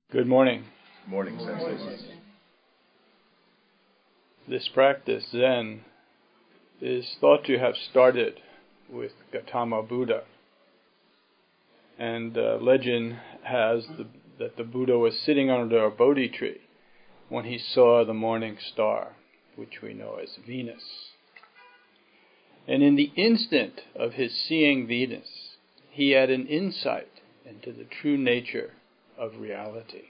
Good morning. Morning, Sensei. This practice, Zen, is thought to have started with Gautama Buddha. And legend has that the Buddha was sitting under a Bodhi tree when he saw the morning star, which we know as Venus. And in the instant of his seeing Venus, he had an insight into the true nature of reality.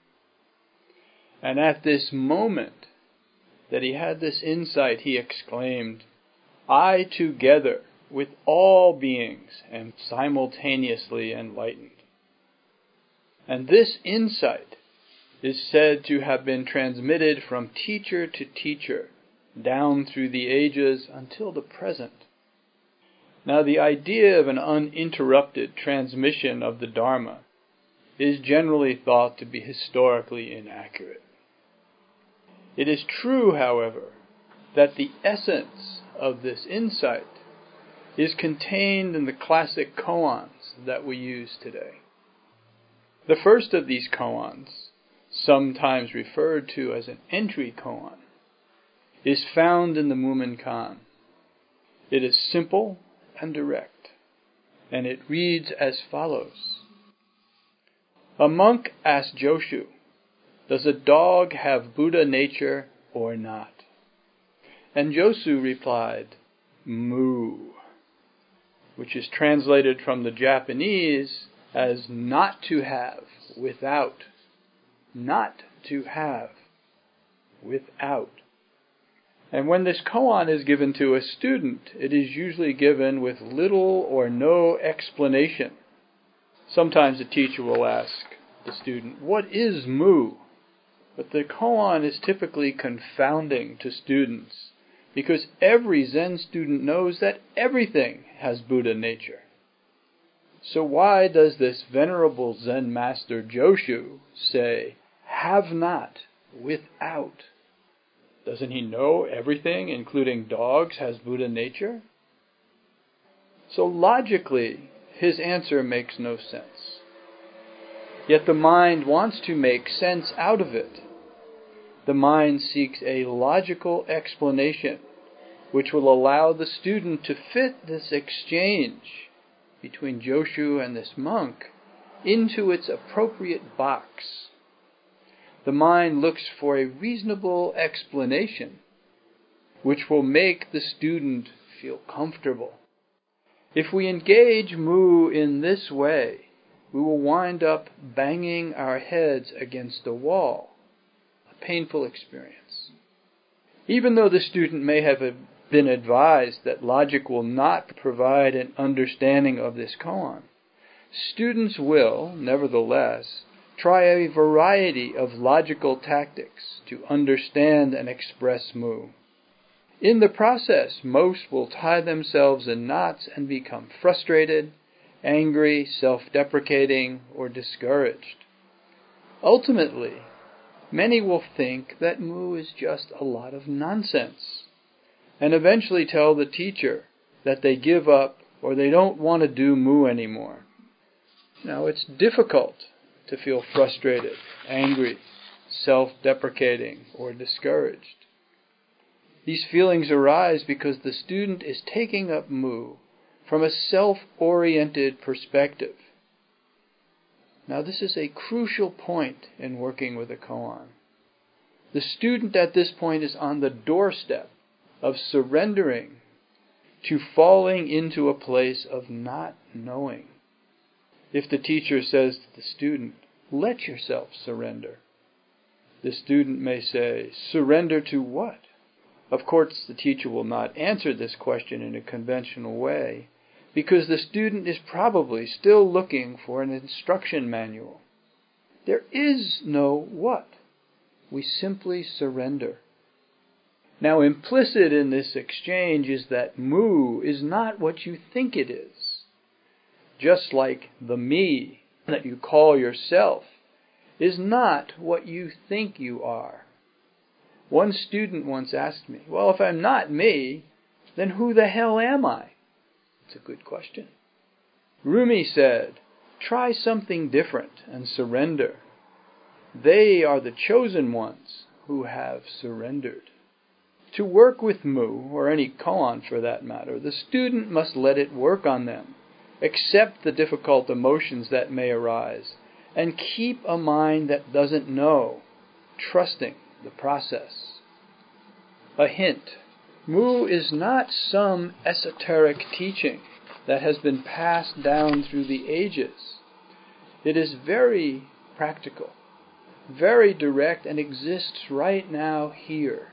And at this moment that he had this insight, he exclaimed, "I together with all beings am simultaneously enlightened." And this insight is said to have been transmitted from teacher to teacher down through the ages until the present. Now, the idea of an uninterrupted transmission of the Dharma is generally thought to be historically inaccurate. It is true, however, that the essence of this insight is contained in the classic koans that we use today. The first of these koans, sometimes referred to as an entry koan, is found in the Mumonkan. It is simple and direct, and it reads as follows. A monk asked Joshu, "Does a dog have Buddha nature or not?" And Joshu replied, "Mu," which is translated from the Japanese as not to have, without. Not to have, without. And when this koan is given to a student, it is usually given with little or no explanation. Sometimes the teacher will ask the student, "What is Mu?" But the koan is typically confounding to students because every Zen student knows that everything has Buddha nature. So why does this venerable Zen master Joshu say, "Have not, without"? Doesn't he know everything, including dogs, has Buddha nature? So logically, his answer makes no sense. Yet the mind wants to make sense out of it. The mind seeks a logical explanation which will allow the student to fit this exchange between Joshu and this monk into its appropriate box. The mind looks for a reasonable explanation which will make the student feel comfortable. If we engage Mu in this way, we will wind up banging our heads against a wall, a painful experience. Even though the student may have been advised that logic will not provide an understanding of this koan, students will, nevertheless, try a variety of logical tactics to understand and express Mu. In the process, most will tie themselves in knots and become frustrated, angry, self-deprecating, or discouraged. Ultimately, many will think that Mu is just a lot of nonsense, and eventually tell the teacher that they give up or they don't want to do Mu anymore. Now, it's difficult to feel frustrated, angry, self-deprecating, or discouraged. These feelings arise because the student is taking up Mu from a self-oriented perspective. Now, this is a crucial point in working with a koan. The student at this point is on the doorstep of surrendering to falling into a place of not knowing. If the teacher says to the student, "Let yourself surrender," the student may say, "Surrender to what?" Of course, the teacher will not answer this question in a conventional way because the student is probably still looking for an instruction manual. There is no what. We simply surrender. Now, implicit in this exchange is that Mu is not what you think it is. Just like the me that you call yourself is not what you think you are. One student once asked me, "Well, if I'm not me, then who the hell am I?" It's a good question. Rumi said, "Try something different and surrender. They are the chosen ones who have surrendered. To work with Mu, or any koan for that matter, the student must let it work on them, accept the difficult emotions that may arise, and keep a mind that doesn't know, trusting the process. A hint: Mu is not some esoteric teaching that has been passed down through the ages. It is very practical, very direct, and exists right now here.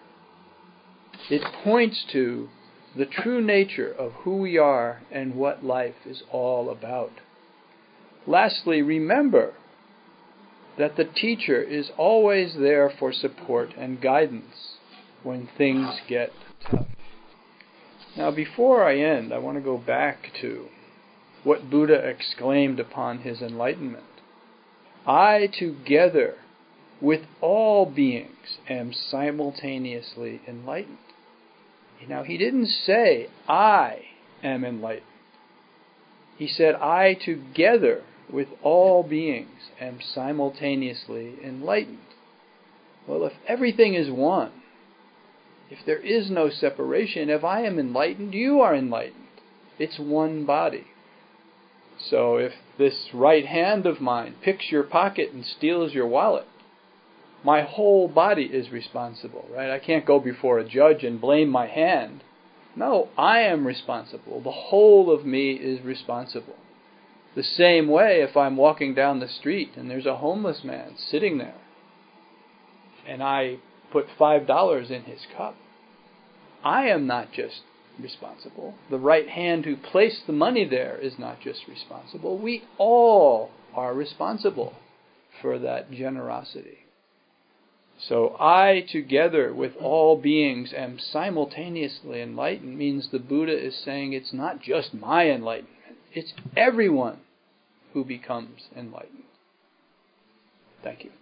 It points to the true nature of who we are and what life is all about. Lastly, remember that the teacher is always there for support and guidance when things get tough. Now, before I end, I want to go back to what Buddha exclaimed upon his enlightenment. I, together with all beings, am simultaneously enlightened. Now, he didn't say, I am enlightened. He said, I, together with all beings, am simultaneously enlightened. Well, if everything is one, if there is no separation, if I am enlightened, you are enlightened. It's one body. So if this right hand of mine picks your pocket and steals your wallet, my whole body is responsible, right? I can't go before a judge and blame my hand. No, I am responsible. The whole of me is responsible. The same way, if I'm walking down the street and there's a homeless man sitting there, and I put $5 in his cup, I am not just responsible. The right hand who placed the money there is not just responsible. We all are responsible for that generosity. So I, together with all beings, am simultaneously enlightened means the Buddha is saying it's not just my enlightenment, it's everyone who becomes enlightened. Thank you.